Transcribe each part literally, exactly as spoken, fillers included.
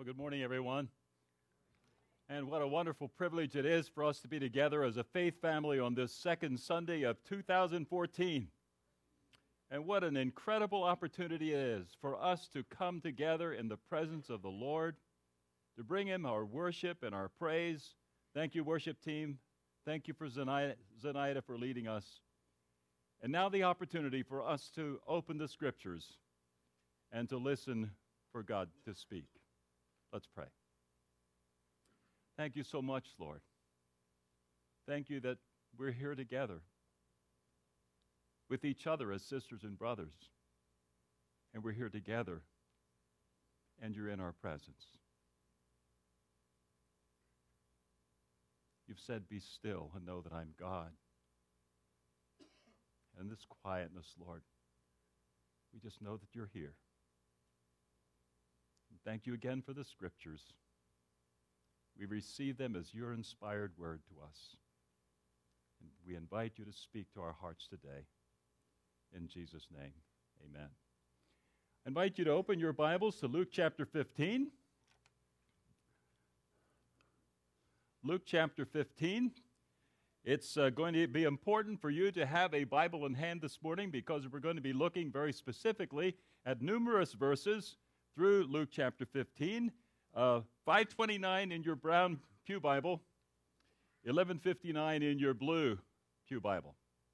Well, good morning, everyone. And what a wonderful privilege it is for us to be together as a faith family on this second Sunday of two thousand fourteen. And what an incredible opportunity it is for us to come together in the presence of the Lord, to bring Him our worship and our praise. Thank you, worship team. Thank you for Zenaida, Zenaida for leading us. And now the opportunity for us to open the Scriptures and to listen for God to speak. Let's pray. Thank you so much, Lord. Thank you that we're here together with each other as sisters and brothers. And we're here together, and you're in our presence. You've said, be still and know that I'm God. And in this quietness, Lord, we just know that you're here. And thank you again for the Scriptures. We receive them as your inspired word to us. And we invite you to speak to our hearts today. In Jesus' name, amen. I invite you to open your Bibles to Luke chapter fifteen. Luke chapter fifteen. It's uh, going to be important for you to have a Bible in hand this morning because we're going to be looking very specifically at numerous verses through Luke chapter fifteen. Uh, five twenty-nine in your brown pew Bible, eleven fifty-nine in your blue pew Bible.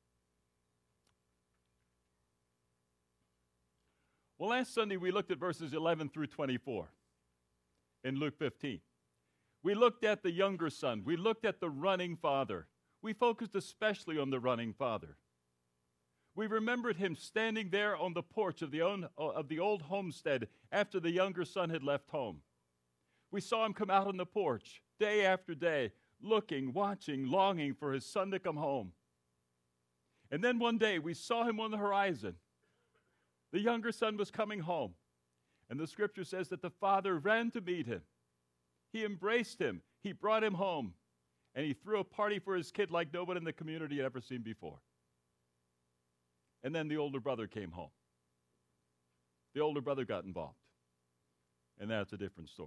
Well, last Sunday we looked at verses eleven through twenty-four in Luke fifteen. We looked at the younger son. We looked at the running father. We focused especially on the running father. We remembered him standing there on the porch of the, own, of the old homestead after the younger son had left home. We saw him come out on the porch day after day, looking, watching, longing for his son to come home. And then one day we saw him on the horizon. The younger son was coming home. And the scripture says that the father ran to meet him. He embraced him. He brought him home. And he threw a party for his kid like no one in the community had ever seen before. And then the older brother came home. The older brother got involved. And that's a different story.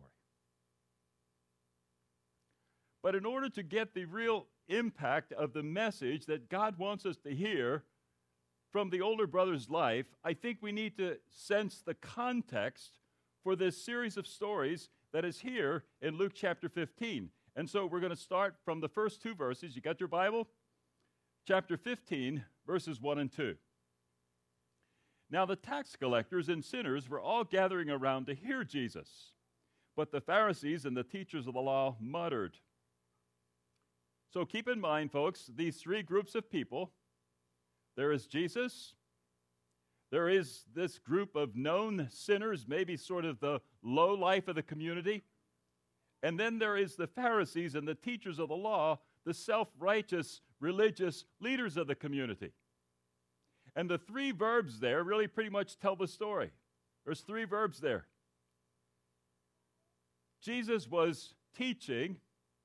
But in order to get the real impact of the message that God wants us to hear from the older brother's life, I think we need to sense the context for this series of stories that is here in Luke chapter fifteen. And so we're going to start from the first two verses. You got your Bible? Chapter fifteen, verses one and two. Now the tax collectors and sinners were all gathering around to hear Jesus, but the Pharisees and the teachers of the law muttered. So keep in mind, folks, these three groups of people. There is Jesus. There is this group of known sinners, maybe sort of the low life of the community. And then there is the Pharisees and the teachers of the law, the self-righteous religious leaders of the community. And the three verbs there really pretty much tell the story. There's three verbs there. Jesus was teaching.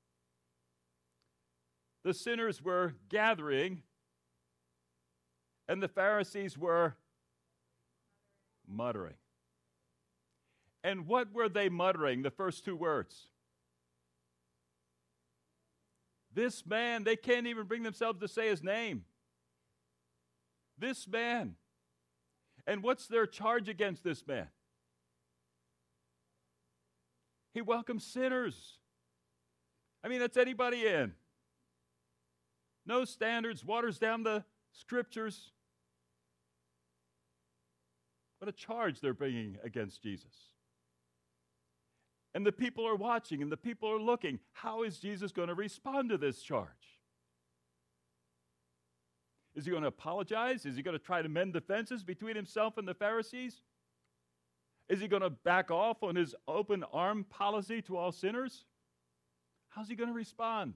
The sinners were gathering. And the Pharisees were muttering. And what were they muttering, the first two words? This man, they can't even bring themselves to say his name. This man. And what's their charge against this man? He welcomes sinners. I mean, that's anybody in. No standards, waters down the scriptures. What a charge they're bringing against Jesus. And the people are watching and the people are looking. How is Jesus going to respond to this charge? Is he going to apologize? Is he going to try to mend the fences between himself and the Pharisees? Is he going to back off on his open arm policy to all sinners? How's he going to respond?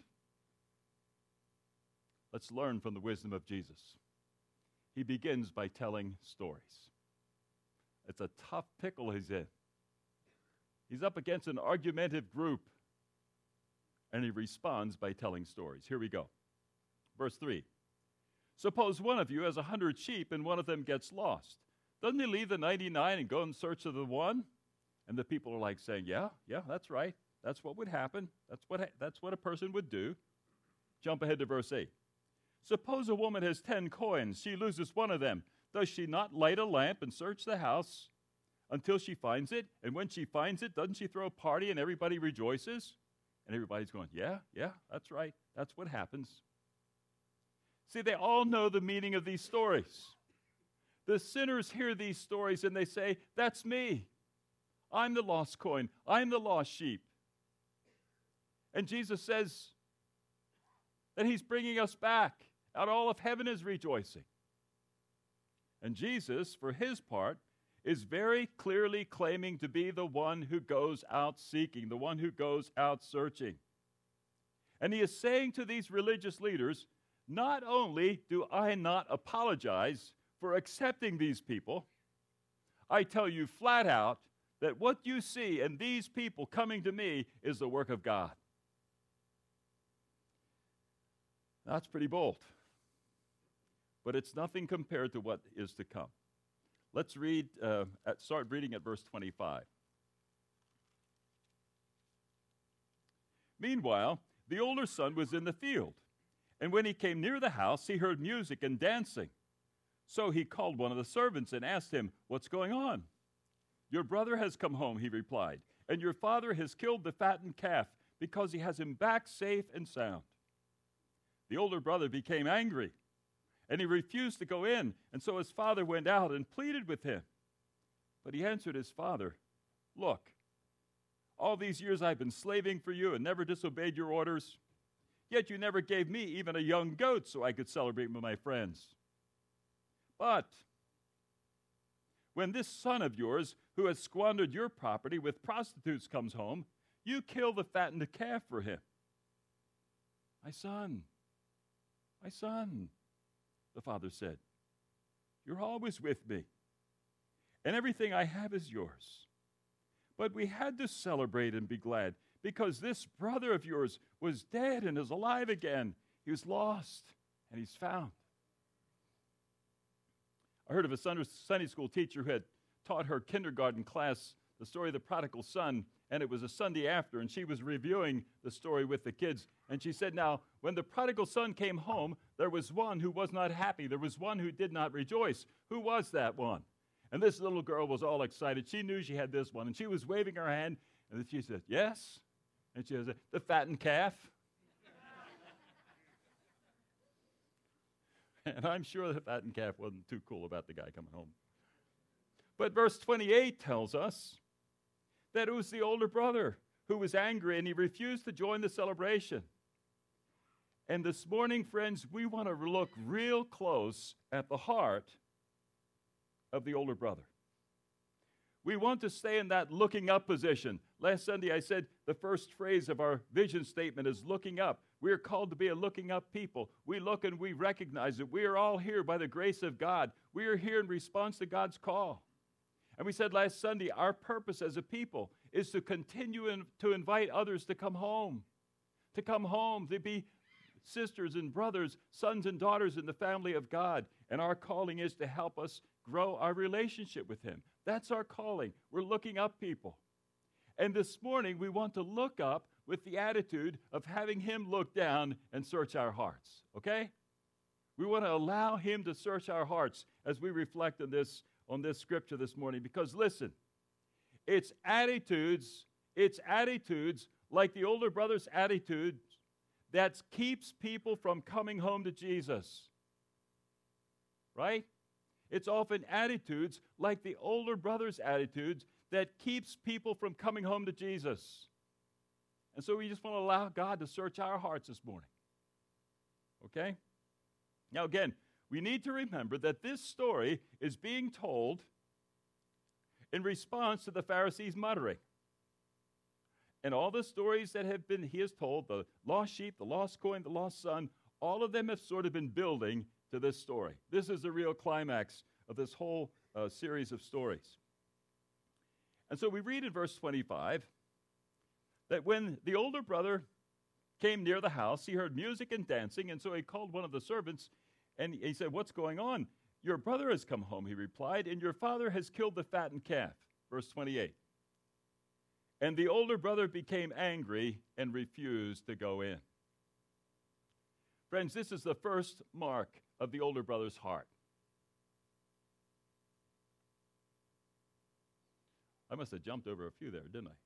Let's learn from the wisdom of Jesus. He begins by telling stories. It's a tough pickle he's in. He's up against an argumentative group, and he responds by telling stories. Here we go. Verse three. Suppose one of you has a hundred sheep and one of them gets lost. Doesn't he leave the ninety-nine and go in search of the one? And the people are like saying, yeah, yeah, that's right. That's what would happen. That's what, ha- that's what a person would do. Jump ahead to verse eight. Suppose a woman has ten coins. She loses one of them. Does she not light a lamp and search the house until she finds it? And when she finds it, doesn't she throw a party and everybody rejoices? And everybody's going, yeah, yeah, that's right. That's what happens. See, they all know the meaning of these stories. The sinners hear these stories and they say, that's me. I'm the lost coin. I'm the lost sheep. And Jesus says that he's bringing us back, and all of heaven is rejoicing. And Jesus, for his part, is very clearly claiming to be the one who goes out seeking, the one who goes out searching. And he is saying to these religious leaders, not only do I not apologize for accepting these people, I tell you flat out that what you see in these people coming to me is the work of God. That's pretty bold. But it's nothing compared to what is to come. Let's read, uh, at, start reading at verse twenty-five. Meanwhile, the older son was in the field, and when he came near the house, he heard music and dancing. So he called one of the servants and asked him, what's going on? Your brother has come home, he replied, and your father has killed the fattened calf because he has him back safe and sound. The older brother became angry, and he refused to go in, and so his father went out and pleaded with him. But he answered his father, look, all these years I've been slaving for you and never disobeyed your orders, yet you never gave me even a young goat so I could celebrate with my friends. But when this son of yours, who has squandered your property with prostitutes, comes home, you kill the fattened calf for him. My son, my son, the father said, you're always with me, and everything I have is yours. But we had to celebrate and be glad, because this brother of yours was dead and is alive again. He was lost, and he's found. I heard of a Sunday school teacher who had taught her kindergarten class the story of the prodigal son, and it was a Sunday after, and she was reviewing the story with the kids. And she said, now, when the prodigal son came home, there was one who was not happy. There was one who did not rejoice. Who was that one? And this little girl was all excited. She knew she had this one, and she was waving her hand, and then she said, yes? And she said, the fattened calf. And I'm sure the fattened calf wasn't too cool about the guy coming home. But verse twenty-eight tells us that it was the older brother who was angry, and he refused to join the celebration. And this morning, friends, we want to look real close at the heart of the older brother. We want to stay in that looking up position. Last Sunday I said the first phrase of our vision statement is looking up. We are called to be a looking up people. We look and we recognize that we are all here by the grace of God. We are here in response to God's call. And we said last Sunday, our purpose as a people is to continue in, to invite others to come home, to come home, to be sisters and brothers, sons and daughters in the family of God. And our calling is to help us grow our relationship with Him. That's our calling. We're looking up people. And this morning, we want to look up with the attitude of having Him look down and search our hearts, okay? We want to allow Him to search our hearts as we reflect on this, on this scripture this morning. Because listen, it's attitudes, it's attitudes like the older brother's attitude that keeps people from coming home to Jesus, right? It's often attitudes like the older brother's attitudes that keeps people from coming home to Jesus. And so we just want to allow God to search our hearts this morning. Okay? Now again, we need to remember that this story is being told in response to the Pharisees' muttering. And all the stories that have been, he has told, the lost sheep, the lost coin, the lost son, all of them have sort of been building to this story. This is the real climax of this whole uh, series of stories. And so we read in verse twenty-five that when the older brother came near the house, he heard music and dancing, and so he called one of the servants, and he said, what's going on? Your brother has come home, he replied, and your father has killed the fattened calf. Verse twenty-eight. And the older brother became angry and refused to go in. Friends, this is the first mark of the older brother's heart. I must have jumped over a few there, didn't I?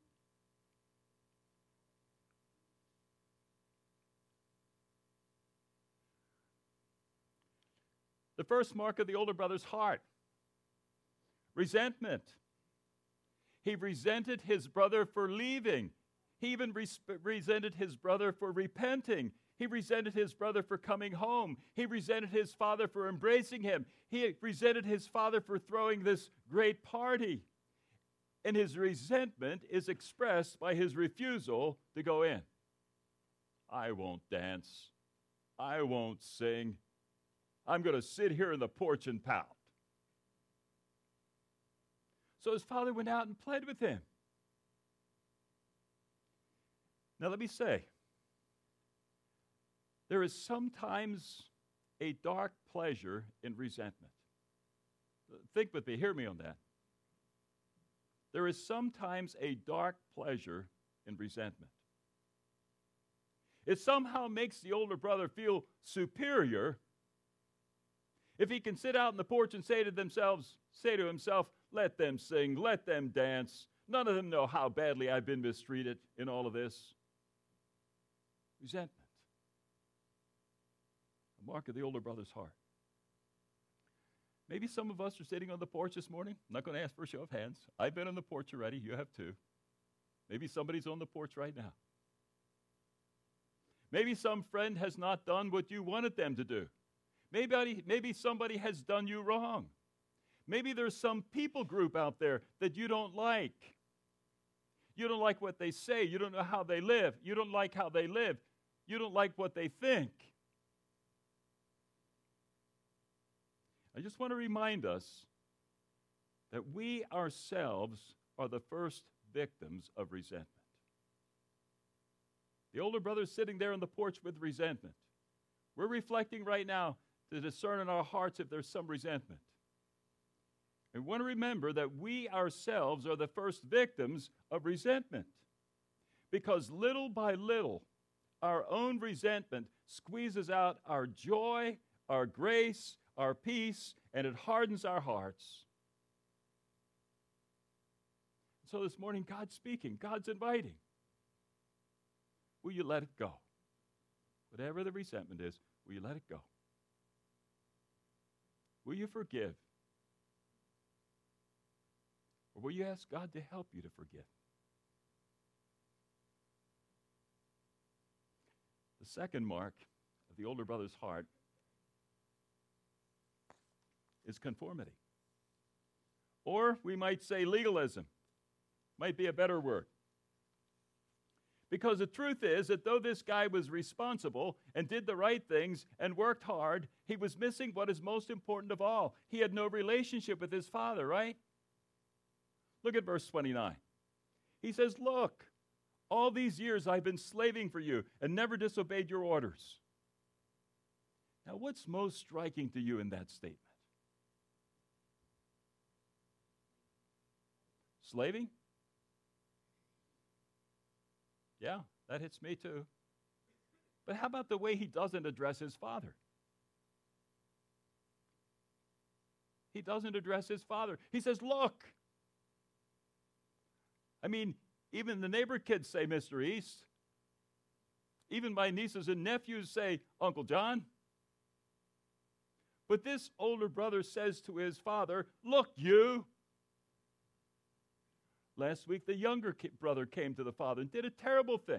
The first mark of the older brother's heart, resentment. He resented his brother for leaving. He even res- resented his brother for repenting. He resented his brother for coming home. He resented his father for embracing him. He resented his father for throwing this great party. And his resentment is expressed by his refusal to go in. I won't dance. I won't sing. I'm going to sit here in the porch and pout. So his father went out and pled with him. Now let me say, there is sometimes a dark pleasure in resentment. Think with me, hear me on that. There is sometimes a dark pleasure in resentment. It somehow makes the older brother feel superior if he can sit out on the porch and say to themselves, say to himself, let them sing, let them dance. None of them know how badly I've been mistreated in all of this. Resentment. A mark of the older brother's heart. Maybe some of us are sitting on the porch this morning. I'm not going to ask for a show of hands. I've been on the porch already. You have too. Maybe somebody's on the porch right now. Maybe some friend has not done what you wanted them to do. Maybe, maybe somebody has done you wrong. Maybe there's some people group out there that you don't like. You don't like what they say. You don't know how they live. You don't like how they live. You don't like what they think. I just want to remind us that we ourselves are the first victims of resentment. The older brother's sitting there on the porch with resentment. We're reflecting right now to discern in our hearts if there's some resentment. And we want to remember that we ourselves are the first victims of resentment. Because little by little, our own resentment squeezes out our joy, our grace, our peace, and it hardens our hearts. So this morning, God's speaking, God's inviting. Will you let it go? Whatever the resentment is, will you let it go? Will you forgive? Or will you ask God to help you to forgive? The second mark of the older brother's heart is conformity. Or we might say legalism. Might be a better word. Because the truth is that though this guy was responsible and did the right things and worked hard, he was missing what is most important of all. He had no relationship with his father, right? Look at verse twenty-nine. He says, look, all these years I've been slaving for you and never disobeyed your orders. Now, what's most striking to you in that statement? Slaving? Yeah, that hits me too. But how about the way he doesn't address his father? He doesn't address his father. He says, look. I mean, even the neighbor kids say, Mister East. Even my nieces and nephews say, Uncle John. But this older brother says to his father, look, you. Last week, the younger brother came to the father and did a terrible thing.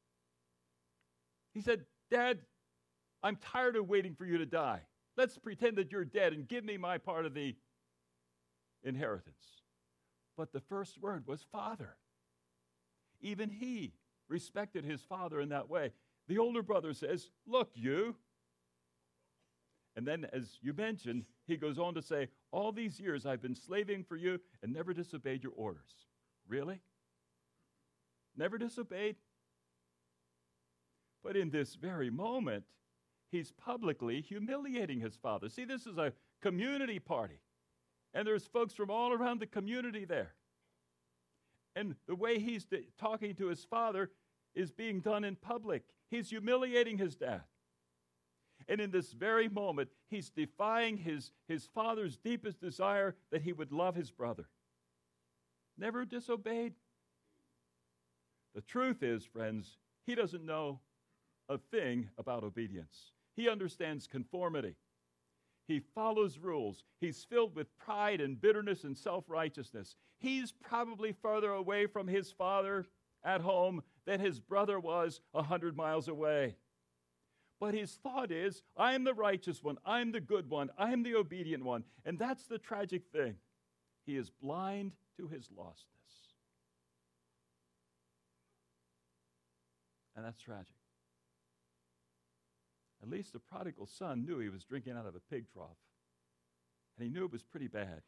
He said, Dad, I'm tired of waiting for you to die. Let's pretend that you're dead and give me my part of the inheritance. But the first word was father. Even he respected his father in that way. The older brother says, look, you. And then, as you mentioned, he goes on to say, all these years I've been slaving for you and never disobeyed your orders. Really? Never disobeyed? But in this very moment, he's publicly humiliating his father. See, this is a community party. And there's folks from all around the community there. And the way he's d- talking to his father is being done in public. He's humiliating his dad. And in this very moment, he's defying his, his father's deepest desire that he would love his brother. Never disobeyed. The truth is, friends, he doesn't know a thing about obedience. He understands conformity. He follows rules. He's filled with pride and bitterness and self-righteousness. He's probably further away from his father at home than his brother was a hundred miles away. But his thought is, I'm the righteous one. I'm the good one. I'm the obedient one. And that's the tragic thing. He is blind to his lostness. And that's tragic. At least the prodigal son knew he was drinking out of a pig trough. And he knew it was pretty bad.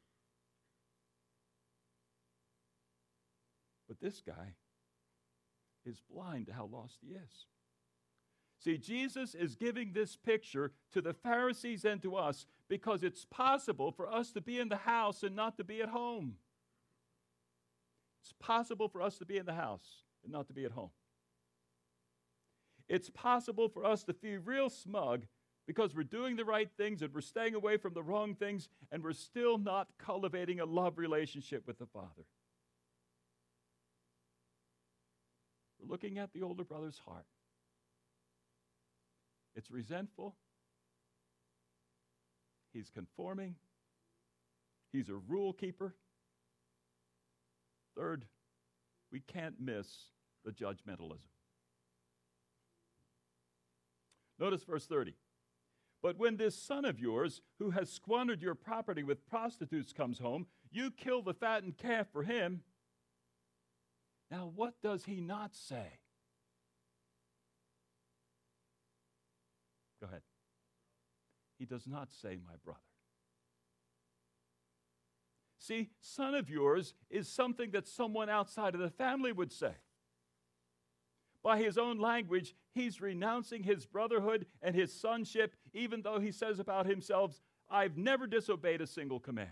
But this guy is blind to how lost he is. See, Jesus is giving this picture to the Pharisees and to us because it's possible for us to be in the house and not to be at home. It's possible for us to be in the house and not to be at home. It's possible for us to feel real smug because we're doing the right things and we're staying away from the wrong things and we're still not cultivating a love relationship with the Father. We're looking at the older brother's heart. It's resentful. He's conforming. He's a rule keeper. Third, we can't miss the judgmentalism. Notice verse thirty. But when this son of yours, who has squandered your property with prostitutes, comes home, you kill the fattened calf for him. Now, what does he not say? Go ahead. He does not say, my brother. See, son of yours is something that someone outside of the family would say. By his own language, he's renouncing his brotherhood and his sonship, even though he says about himself, I've never disobeyed a single command.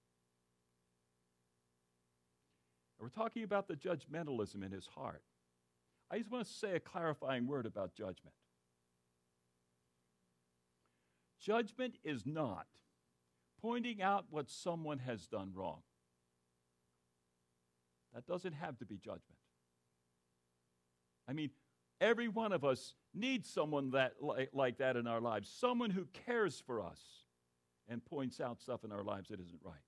We're talking about the judgmentalism in his heart. I just want to say a clarifying word about judgment. Judgment is not pointing out what someone has done wrong. That doesn't have to be judgment. I mean, every one of us needs someone that like, like that in our lives, someone who cares for us and points out stuff in our lives that isn't right.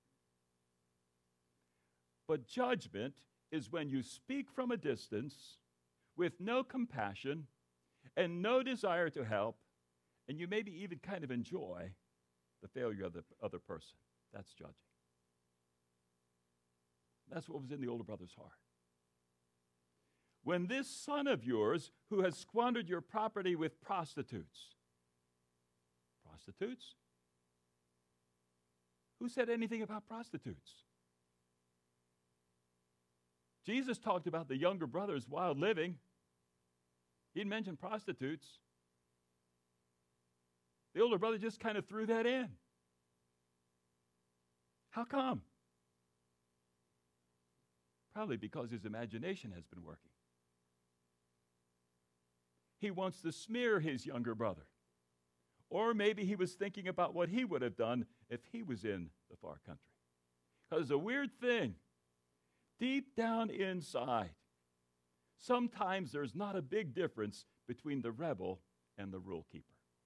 But judgment is when you speak from a distance with no compassion and no desire to help, and you maybe even kind of enjoy the failure of the other person. That's judging. That's what was in the older brother's heart. When this son of yours, who has squandered your property with prostitutes, prostitutes? Who said anything about prostitutes? Jesus talked about the younger brother's wild living. He didn't mention prostitutes. The older brother just kind of threw that in. How come? Probably because his imagination has been working. He wants to smear his younger brother. Or maybe he was thinking about what he would have done if he was in the far country. Because it's a weird thing. Deep down inside, sometimes there's not a big difference between the rebel and the rule keeper.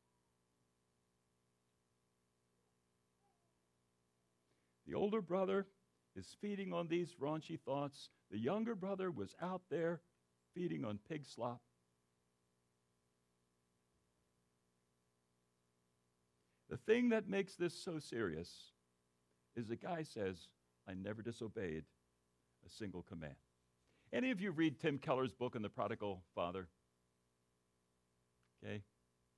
The older brother is feeding on these raunchy thoughts. The younger brother was out there feeding on pig slop. The thing that makes this so serious is the guy says, I never disobeyed a single command. Any of you read Tim Keller's book on the prodigal father? Okay.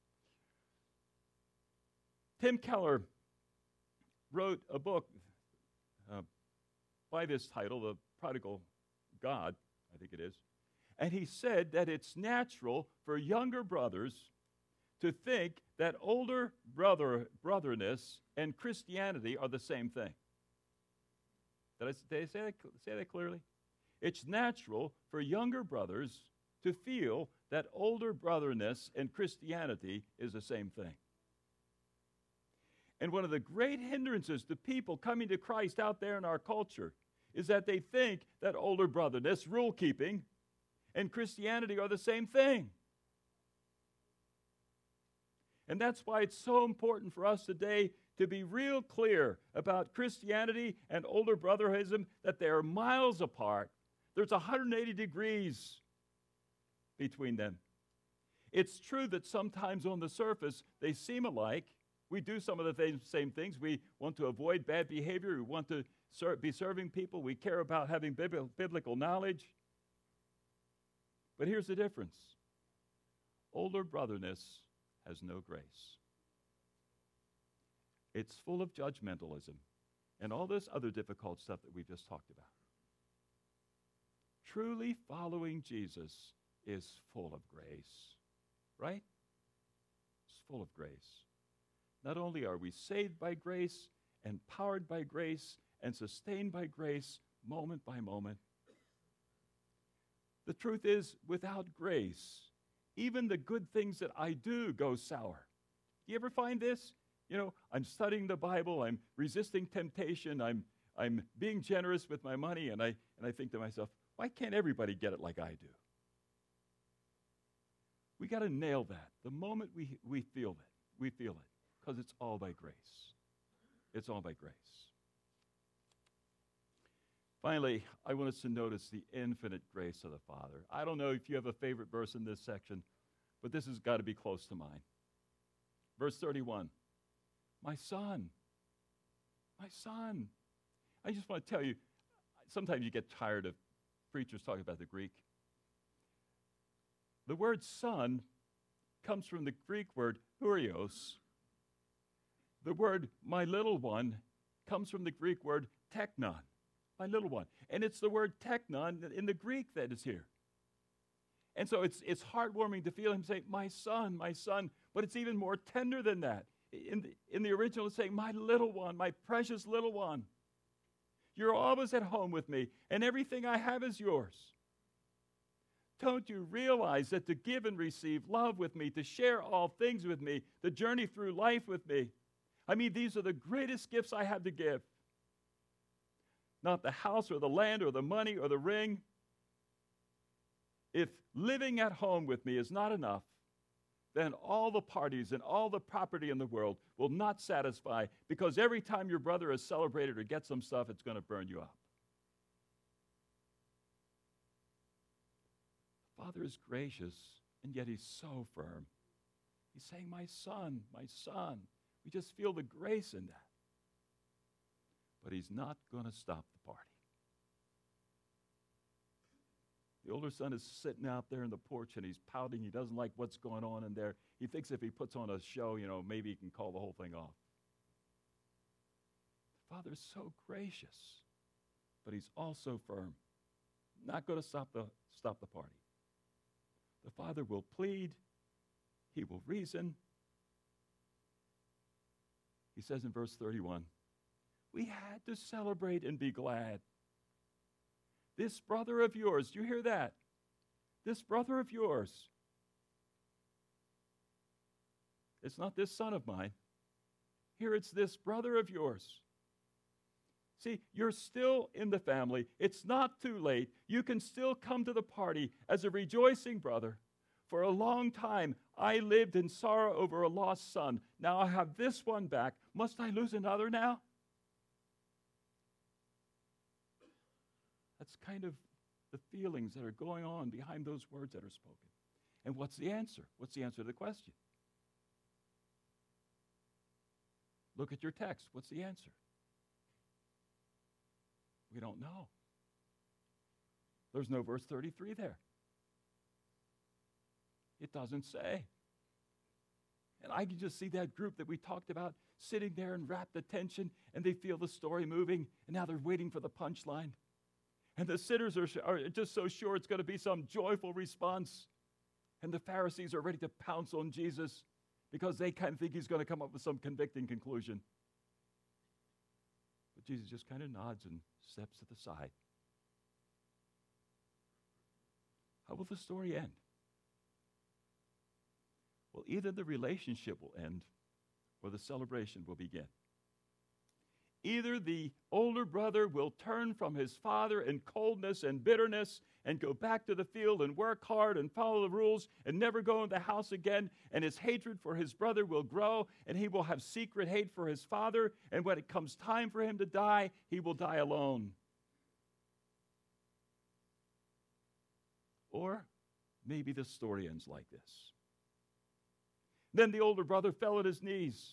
Tim Keller wrote a book uh, by this title, The Prodigal God, I think it is. And he said that it's natural for younger brothers to think that older brother brotherness and Christianity are the same thing. Did I, did I say, that, say that clearly? It's natural for younger brothers to feel that older brotherness and Christianity is the same thing. And one of the great hindrances to people coming to Christ out there in our culture is that they think that older brotherness, rule keeping, and Christianity are the same thing. And that's why it's so important for us today to be real clear about Christianity and older brotherhoodism, that they are miles apart. There's one hundred eighty degrees between them. It's true that sometimes on the surface they seem alike. We do some of the th- same things. We want to avoid bad behavior. We want to ser- be serving people. We care about having bib- biblical knowledge. But here's the difference. Older brotherness has no grace. It's full of judgmentalism and all this other difficult stuff that we've just talked about. Truly following Jesus is full of grace, right? It's full of grace. Not only are we saved by grace, empowered by grace, and sustained by grace moment by moment. The truth is, without grace, even the good things that I do go sour. Do you ever find this? You know, I'm studying the Bible, I'm resisting temptation, I'm I'm being generous with my money, and I and I think to myself, why can't everybody get it like I do? We got to nail that. The moment we we feel it, we feel it, because it's all by grace. It's all by grace. Finally, I want us to notice the infinite grace of the Father. I don't know if you have a favorite verse in this section, but this has got to be close to mine. Verse thirty-one. My son, my son. I just want to tell you, sometimes you get tired of preachers talking about the Greek. The word son comes from the Greek word hurios. The word my little one comes from the Greek word teknon, my little one. And it's the word teknon in the Greek that is here. And so it's, it's heartwarming to feel him say, my son, my son. But it's even more tender than that. In the, in the original, it's saying, my little one, my precious little one. You're always at home with me, and everything I have is yours. Don't you realize that to give and receive love with me, to share all things with me, to journey through life with me, I mean, these are the greatest gifts I have to give. Not the house or the land or the money or the ring. If living at home with me is not enough, then all the parties and all the property in the world will not satisfy, because every time your brother is celebrated or gets some stuff, it's going to burn you up. Father is gracious, and yet he's so firm. He's saying, my son, my son. We just feel the grace in that. But he's not going to stop the party. The older son is sitting out there in the porch, and he's pouting. He doesn't like what's going on in there. He thinks if he puts on a show, you know, maybe he can call the whole thing off. The father is so gracious, but he's also firm. Not going to stop the, stop the party. The father will plead. He will reason. He says in verse thirty-one, we had to celebrate and be glad. This brother of yours, do you hear that? This brother of yours. It's not this son of mine. Here it's this brother of yours. See, you're still in the family. It's not too late. You can still come to the party as a rejoicing brother. For a long time, I lived in sorrow over a lost son. Now I have this one back. Must I lose another now? That's kind of the feelings that are going on behind those words that are spoken. And what's the answer? What's the answer to the question? Look at your text. What's the answer? We don't know. There's no verse thirty-three there. It doesn't say. And I can just see that group that we talked about sitting there in rapt attention, and they feel the story moving, and now they're waiting for the punchline. And the sinners are, are just so sure it's going to be some joyful response. And the Pharisees are ready to pounce on Jesus because they kind of think he's going to come up with some convicting conclusion. But Jesus just kind of nods and steps to the side. How will the story end? Well, either the relationship will end or the celebration will begin. Either the older brother will turn from his father in coldness and bitterness and go back to the field and work hard and follow the rules and never go in the house again, and his hatred for his brother will grow, and he will have secret hate for his father, and when it comes time for him to die, he will die alone. Or maybe the story ends like this. Then the older brother fell at his knees,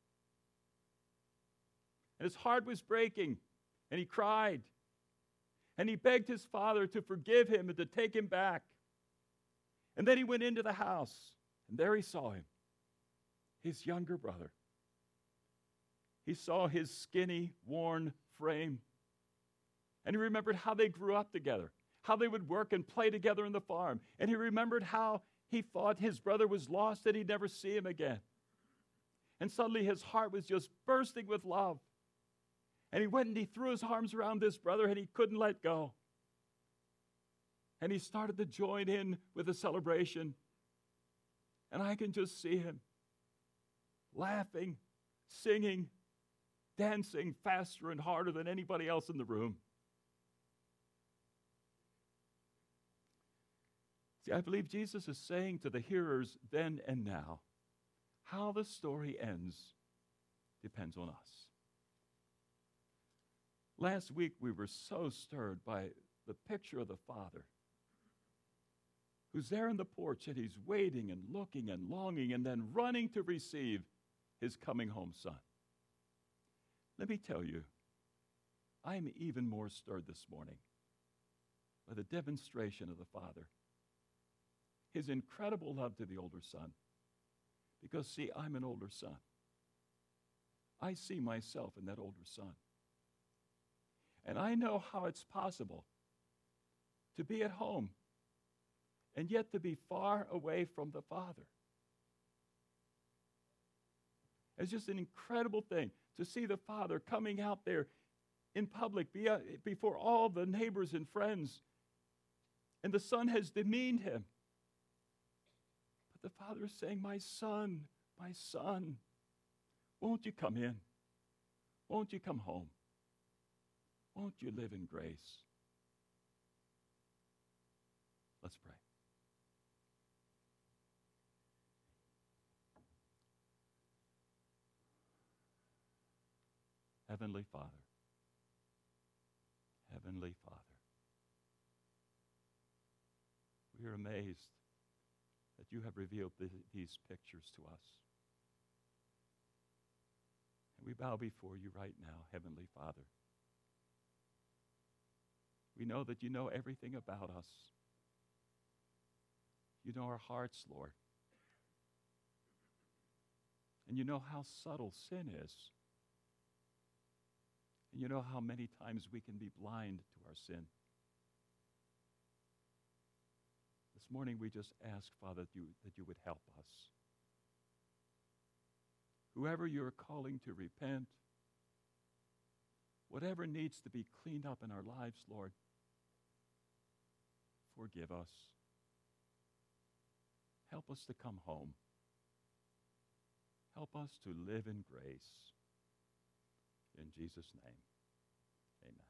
and his heart was breaking, and he cried, and he begged his father to forgive him and to take him back. And then he went into the house, and there he saw him, his younger brother. He saw his skinny, worn frame, and he remembered how they grew up together, how they would work and play together in the farm, and he remembered how he thought his brother was lost and he'd never see him again. And suddenly his heart was just bursting with love. And he went and he threw his arms around this brother and he couldn't let go. And he started to join in with the celebration. And I can just see him laughing, singing, dancing faster and harder than anybody else in the room. See, I believe Jesus is saying to the hearers then and now, how the story ends depends on us. Last week, we were so stirred by the picture of the Father who's there on the porch and he's waiting and looking and longing and then running to receive his coming home son. Let me tell you, I'm even more stirred this morning by the demonstration of the Father, his incredible love to the older son. Because, see, I'm an older son. I see myself in that older son. And I know how it's possible to be at home and yet to be far away from the Father. It's just an incredible thing to see the Father coming out there in public be, uh, before all the neighbors and friends, and the Son has demeaned him. But the Father is saying, my son, my son, won't you come in? Won't you come home? Won't you live in grace? Let's pray. Heavenly Father, Heavenly Father, we are amazed that you have revealed th- these pictures to us. And we bow before you right now, Heavenly Father. We know that you know everything about us. You know our hearts, Lord. And you know how subtle sin is. And you know how many times we can be blind to our sin. This morning we just ask, Father, that you, that you would help us. Whoever you're calling to repent, whatever needs to be cleaned up in our lives, Lord, forgive us. Help us to come home. Help us to live in grace. In Jesus' name, amen.